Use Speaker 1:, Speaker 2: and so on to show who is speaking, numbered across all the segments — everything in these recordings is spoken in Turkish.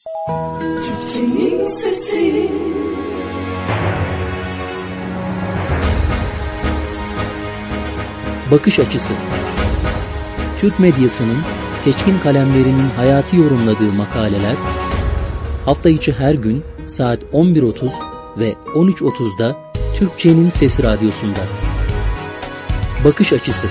Speaker 1: Türkçenin sesi.
Speaker 2: Bakış açısı. Türk medyasının seçkin kalemlerinin hayatı yorumladığı makaleler, hafta içi her gün saat 11.30 ve 13.30'da Türkçenin Sesi Radyosu'nda. Bakış açısı.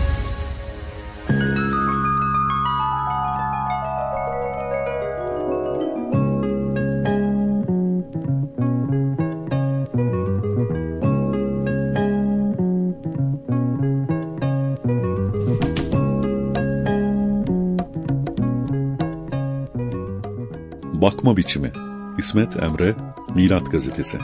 Speaker 3: Bakma biçimi. İsmet Emre, Milat Gazetesi.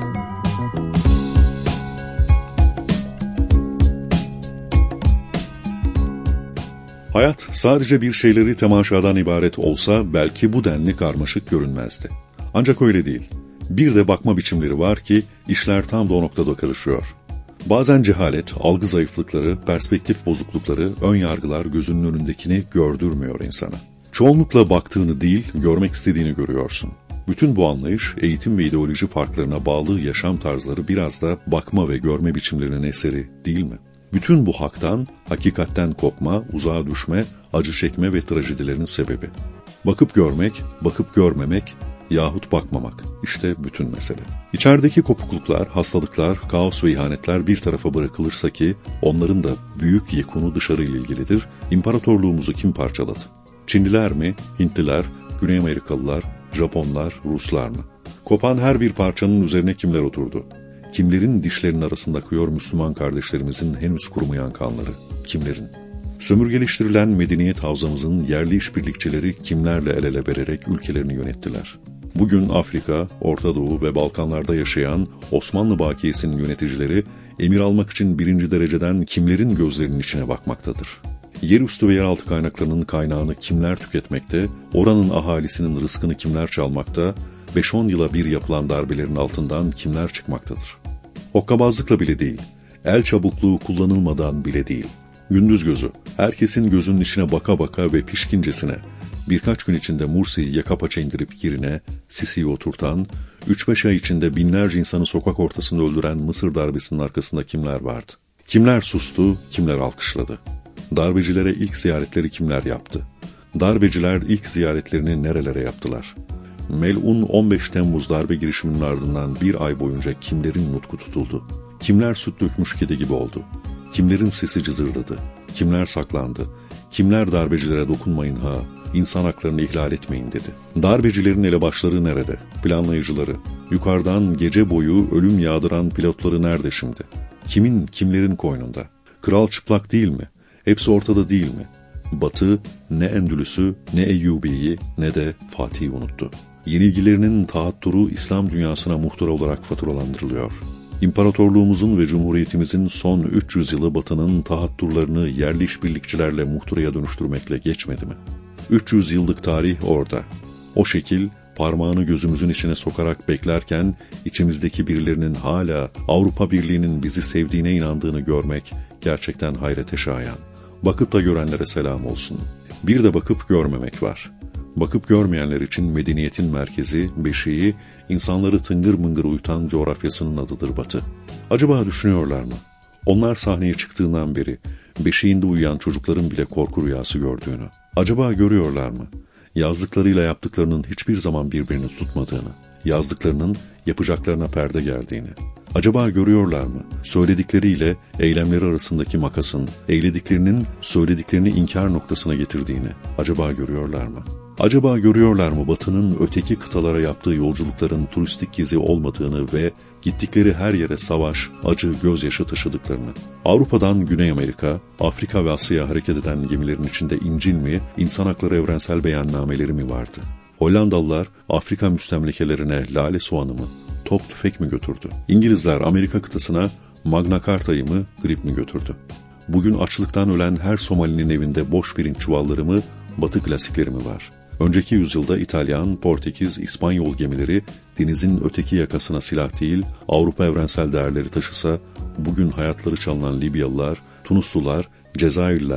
Speaker 3: Hayat sadece bir şeyleri temaşadan ibaret olsa belki bu denli karmaşık görünmezdi. Ancak öyle değil. Bir de bakma biçimleri var ki işler tam da o noktada karışıyor. Bazen cehalet, algı zayıflıkları, perspektif bozuklukları, ön yargılar gözünün önündekini gördürmüyor insana. Çoğunlukla baktığını değil, görmek istediğini görüyorsun. Bütün bu anlayış, eğitim ve ideoloji farklarına bağlı yaşam tarzları biraz da bakma ve görme biçimlerinin eseri değil mi? Bütün bu haktan, hakikatten kopma, uzağa düşme, acı çekme ve trajedilerin sebebi. Bakıp görmek, bakıp görmemek yahut bakmamak. İşte bütün mesele. İçerideki kopukluklar, hastalıklar, kaos ve ihanetler bir tarafa bırakılırsa ki onların da büyük yekunu dışarıyla ilgilidir, imparatorluğumuzu kim parçaladı? Çinliler mi, Hintliler, Güney Amerikalılar, Japonlar, Ruslar mı? Kopan her bir parçanın üzerine kimler oturdu? Kimlerin dişlerinin arasında akıyor Müslüman kardeşlerimizin henüz kurumayan kanları? Kimlerin? Sömürgeleştirilen medeniyet havzamızın yerli işbirlikçileri kimlerle el ele vererek ülkelerini yönettiler? Bugün Afrika, Orta Doğu ve Balkanlarda yaşayan Osmanlı bakiyesinin yöneticileri emir almak için birinci dereceden kimlerin gözlerinin içine bakmaktadır? Yerüstü ve yeraltı kaynaklarının kaynağını kimler tüketmekte, oranın ahalisinin rızkını kimler çalmakta, 5-10 yıla bir yapılan darbelerin altından kimler çıkmaktadır? Hokkabazlıkla bile değil, el çabukluğu kullanılmadan bile değil. Gündüz gözü, herkesin gözünün içine baka baka ve pişkincesine, birkaç gün içinde Mursi'yi yaka paça indirip yerine Sisi'yi oturtan, 3-5 ay içinde binlerce insanı sokak ortasında öldüren Mısır darbesinin arkasında kimler vardı? Kimler sustu, kimler alkışladı? Darbecilere ilk ziyaretleri kimler yaptı? Darbeciler ilk ziyaretlerini nerelere yaptılar? Melun 15 Temmuz darbe girişiminin ardından bir ay boyunca kimlerin nutku tutuldu? Kimler süt dökmüş kedi gibi oldu? Kimlerin sesi cızırdadı? Kimler saklandı? Kimler darbecilere dokunmayın ha, insan haklarını ihlal etmeyin dedi? Darbecilerin elebaşları nerede? Planlayıcıları, yukarıdan gece boyu ölüm yağdıran pilotları nerede şimdi? Kimin, kimlerin koynunda? Kral çıplak değil mi? Hepsi ortada değil mi? Batı ne Endülüs'ü, ne Eyyubi'yi, ne de Fatih'i unuttu. Yenilgilerinin tahatturu İslam dünyasına muhtara olarak faturalandırılıyor. İmparatorluğumuzun ve Cumhuriyetimizin son 300 yılı Batı'nın tahatturlarını yerli işbirlikçilerle muhtıraya dönüştürmekle geçmedi mi? 300 yıllık tarih orada. O şekil parmağını gözümüzün içine sokarak beklerken içimizdeki birilerinin hala Avrupa Birliği'nin bizi sevdiğine inandığını görmek gerçekten hayrete şayan. Bakıp da görenlere selam olsun. Bir de bakıp görmemek var. Bakıp görmeyenler için medeniyetin merkezi, beşiği, insanları tıngır mıngır uyutan coğrafyasının adıdır Batı. Acaba düşünüyorlar mı? Onlar sahneye çıktığından beri beşiğinde uyuyan çocukların bile korku rüyası gördüğünü. Acaba görüyorlar mı? Yazdıklarıyla yaptıklarının hiçbir zaman birbirini tutmadığını, yazdıklarının yapacaklarına perde gerdiğini. Acaba görüyorlar mı? Söyledikleriyle eylemleri arasındaki makasın, eylediklerinin söylediklerini inkar noktasına getirdiğini. Acaba görüyorlar mı? Acaba görüyorlar mı Batı'nın öteki kıtalara yaptığı yolculukların turistik gezi olmadığını ve gittikleri her yere savaş, acı, gözyaşı taşıdıklarını? Avrupa'dan Güney Amerika, Afrika ve Asya'ya hareket eden gemilerin içinde İncil mi, insan hakları evrensel beyannameleri mi vardı? Hollandalılar Afrika müstemlekelerine lale soğanı mı, top tüfek mi götürdü? İngilizler Amerika kıtasına Magna Carta'yı mı, grip mi götürdü? Bugün açlıktan ölen her Somalinin evinde boş pirinç çuvalları mı, Batı klasikleri mi var? Önceki yüzyılda İtalyan, Portekiz, İspanyol gemileri denizin öteki yakasına silah değil, Avrupa evrensel değerleri taşısa, bugün hayatları çalınan Libyalılar, Tunuslular, Cezayirliler,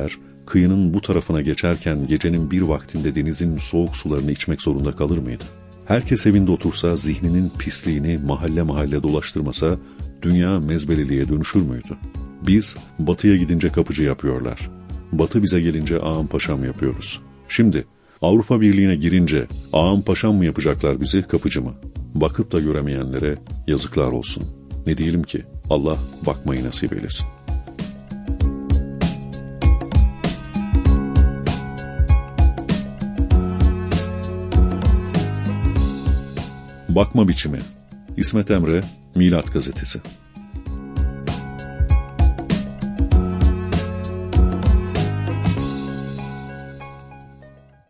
Speaker 3: kıyının bu tarafına geçerken gecenin bir vaktinde denizin soğuk sularını içmek zorunda kalır mıydı? Herkes evinde otursa, zihninin pisliğini mahalle mahalle dolaştırmasa, dünya mezbeleliğe dönüşür müydü? Biz batıya gidince kapıcı yapıyorlar. Batı bize gelince ağam paşam yapıyoruz. Şimdi Avrupa Birliği'ne girince ağam paşam mı yapacaklar bizi, kapıcı mı? Bakıp da göremeyenlere yazıklar olsun. Ne diyelim ki? Allah bakmayı nasip eylesin. Bakma biçimi. İsmet Emre, Milat Gazetesi.